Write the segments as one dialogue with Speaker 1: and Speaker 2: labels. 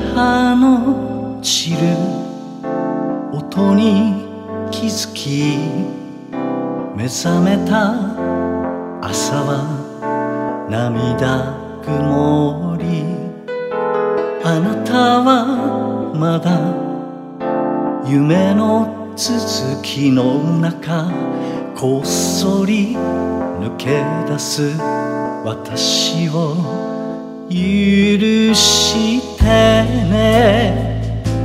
Speaker 1: 葉の散る音に気づき目覚めた朝は涙曇り、あなたはまだ夢の続きの中こっそり抜け出す私を許してね。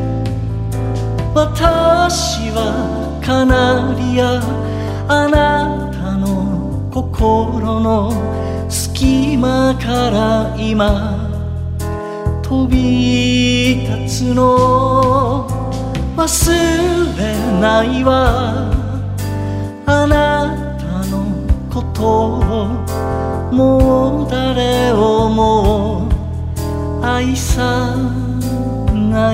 Speaker 1: 私はカナリア、あなたの心の隙間から今飛び立つの。忘れないわあなたのことを、もう誰をも愛さない。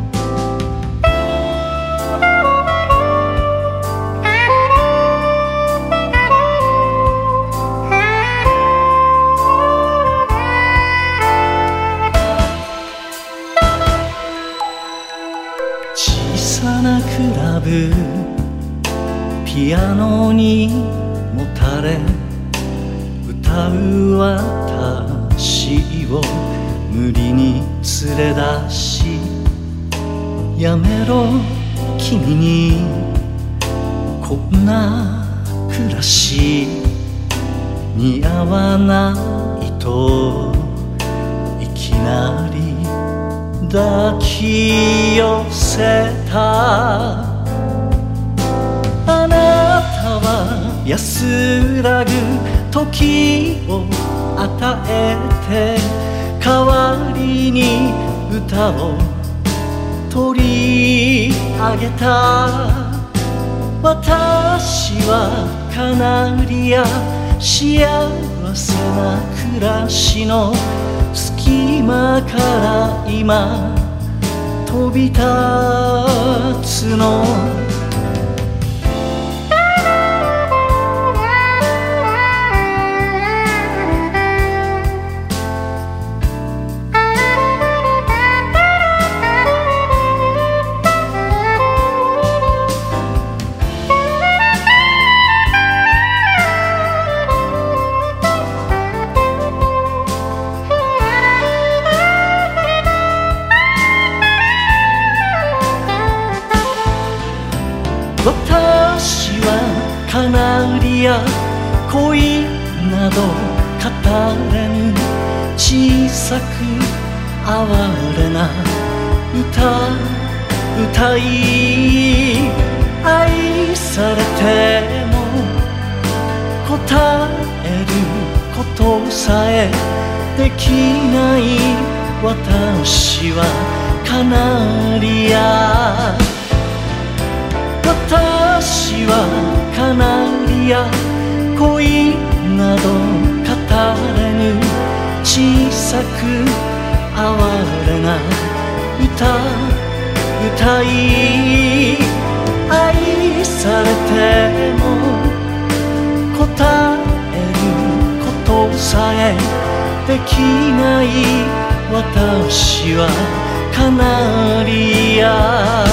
Speaker 1: 小さなクラブ、ピアノにもたれ歌う私を無理に連れ出し、やめろ君にこんな暮らし似合わないといきなり抱き寄せた。あなたは安らぐ時を与えて代わりに歌を取り上げた。私はカナリア、幸せな暮らしの隙間から今飛び立つの。私はカナリア、恋など語れぬ小さく哀れな歌い、愛されても答えることさえできない私はカナリア。私はカナリア、恋など語れぬ小さく哀れな歌い、愛されても答えることさえできない私はカナリア。